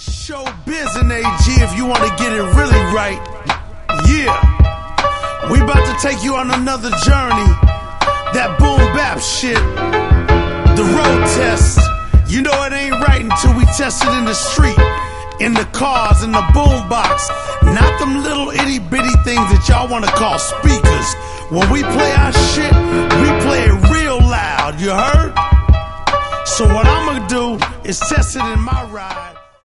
Showbiz and AG if you want to get it really right. Yeah, we about to take you on another journey. That boom bap shit, the road test. You know it ain't right until we test it in the street, in the cars, in the boom box. Not them little itty bitty things that y'all want to call speakers. When we play our shit, we play it real loud, you heard? So what I'm gonna do is test it in my ride.